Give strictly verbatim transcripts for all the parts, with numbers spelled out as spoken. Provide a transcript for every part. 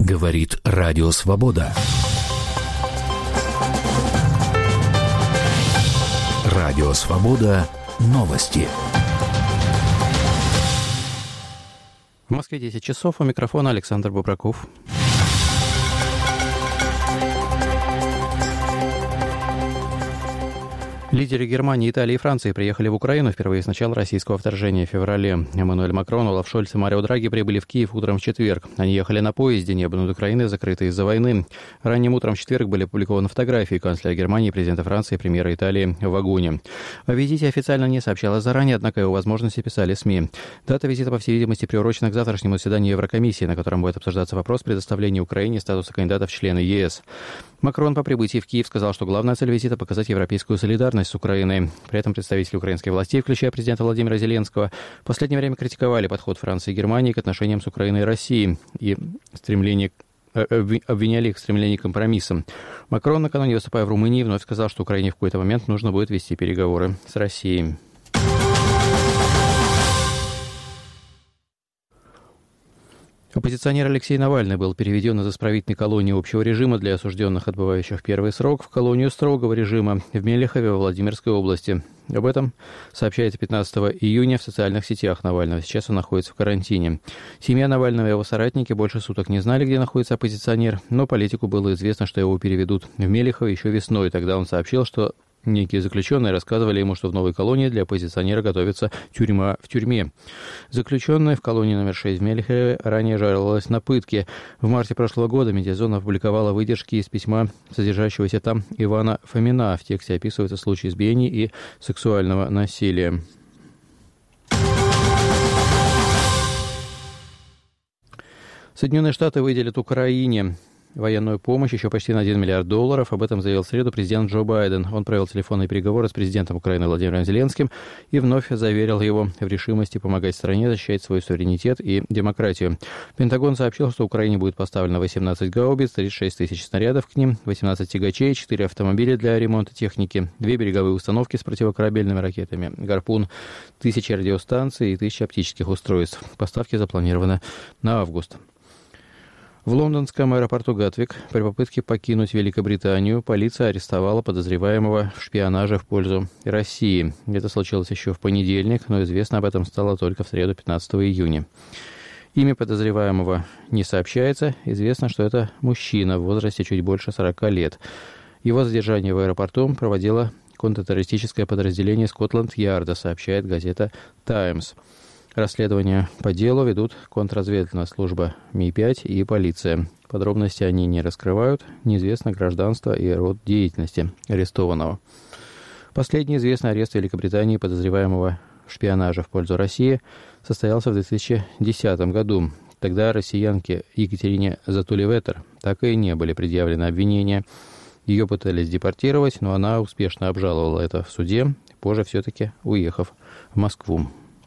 Говорит Радио Свобода. Радио Свобода. Новости. В Москве десять часов. У микрофона Александр Бубраков. Лидеры Германии, Италии и Франции приехали в Украину впервые с начала российского вторжения в феврале. Эммануэль Макрон, Олаф Шольц и Марио Драги прибыли в Киев утром в четверг. Они ехали на поезде, небо над Украиной закрыто из-за войны. Ранним утром в четверг были опубликованы фотографии канцлера Германии, президента Франции и премьера Италии в вагоне. О визите официально не сообщалось заранее, однако его возможности писали СМИ. Дата визита, по всей видимости, приурочена к завтрашнему заседанию Еврокомиссии, на котором будет обсуждаться вопрос предоставления Украине статуса кандидата в члены ЕС. Макрон по прибытии в Киев сказал, что главная цель визита – показать европейскую солидарность с Украиной. При этом представители украинской власти, включая президента Владимира Зеленского, в последнее время критиковали подход Франции и Германии к отношениям с Украиной и Россией и стремление обвиняли их в стремлении к компромиссам. Макрон, накануне выступая в Румынии, вновь сказал, что Украине в какой-то момент нужно будет вести переговоры с Россией. Оппозиционер Алексей Навальный был переведен из исправительной колонии общего режима для осужденных, отбывающих первый срок, в колонию строгого режима в Мелехове во Владимирской области. Об этом сообщается пятнадцатого июня в социальных сетях Навального. Сейчас он находится в карантине. Семья Навального и его соратники больше суток не знали, где находится оппозиционер, но политику было известно, что его переведут в Мелехово еще весной. Тогда он сообщил, что некие заключенные рассказывали ему, что в новой колонии для оппозиционера готовится тюрьма в тюрьме. Заключенная в колонии номер шесть в Мелехове ранее жаловалась на пытки. В марте прошлого года Медиазона опубликовала выдержки из письма, содержащегося там Ивана Фомина. В тексте описываются случаи избиений и сексуального насилия. Соединенные Штаты выделят Украине военную помощь еще почти на один миллиард долларов. Об этом заявил в среду президент Джо Байден. Он провел телефонные переговоры с президентом Украины Владимиром Зеленским и вновь заверил его в решимости помогать стране защищать свой суверенитет и демократию. Пентагон сообщил, что Украине будет поставлено восемнадцать гаубиц, тридцать шесть тысяч снарядов к ним, восемнадцать тягачей, четыре автомобиля для ремонта техники, две береговые установки с противокорабельными ракетами, гарпун, тысячи радиостанций и тысячи оптических устройств. Поставки запланированы на август. В лондонском аэропорту Гатвик при попытке покинуть Великобританию полиция арестовала подозреваемого в шпионаже в пользу России. Это случилось еще в понедельник, но известно об этом стало только в среду пятнадцатого июня. Имя подозреваемого не сообщается. Известно, что это мужчина в возрасте чуть больше сорока лет. Его задержание в аэропорту проводило контртеррористическое подразделение Скотланд-Ярда, сообщает газета «Таймс». Расследование по делу ведут контрразведывательная служба Ми пять и полиция. Подробности они не раскрывают. Неизвестно гражданство и род деятельности арестованного. Последний известный арест в Великобритании подозреваемого в шпионаже в пользу России состоялся в две тысячи десятом году. Тогда россиянке Екатерине Затулеветер так и не были предъявлены обвинения. Ее пытались депортировать, но она успешно обжаловала это в суде, позже все-таки уехав в Москву.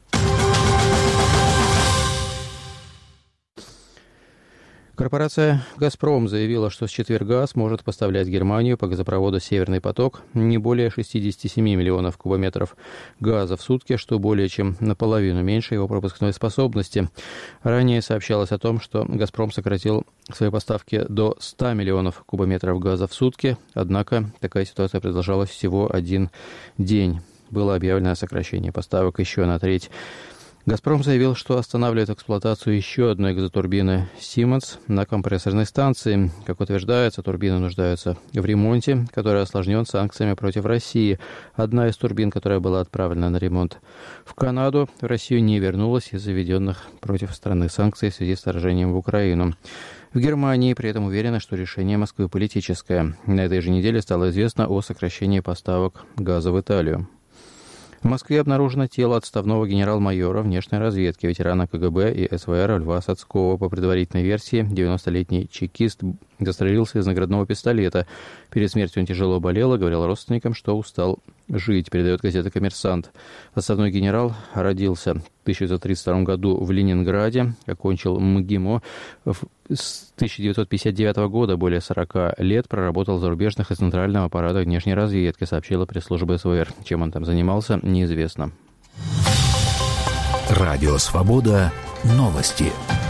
Корпорация «Газпром» заявила, что с четверга сможет поставлять в Германию по газопроводу «Северный поток» не более шестьдесят семь миллионов кубометров газа в сутки, что более чем наполовину меньше его пропускной способности. Ранее сообщалось о том, что «Газпром» сократил свои поставки до ста миллионов кубометров газа в сутки, однако такая ситуация продолжалась всего один день. Было объявлено сокращение поставок еще на треть. «Газпром» заявил, что останавливает эксплуатацию еще одной газотурбины «Сименс» на компрессорной станции. Как утверждается, турбины нуждаются в ремонте, который осложнен санкциями против России. Одна из турбин, которая была отправлена на ремонт в Канаду, в Россию не вернулась из-за введенных против страны санкций в связи с вторжением в Украину. В Германии при этом уверены, что решение Москвы политическое. На этой же неделе стало известно о сокращении поставок газа в Италию. В Москве обнаружено тело отставного генерал-майора внешней разведки, ветерана ка гэ бэ и эс вэ эр Льва Сацкого. По предварительной версии, девяностолетний чекист застрелился из наградного пистолета. Перед смертью он тяжело болел и говорил родственникам, что устал жить, передает газета «Коммерсант». Отставной генерал родился в тысяча девятьсот тридцать втором году в Ленинграде, окончил МГИМО. С тысяча девятьсот пятьдесят девятого года более сорока лет проработал в зарубежных и центральном аппаратах внешней разведки, сообщила пресс-служба эс вэ эр. Чем он там занимался, неизвестно. Радио «Свобода». Новости.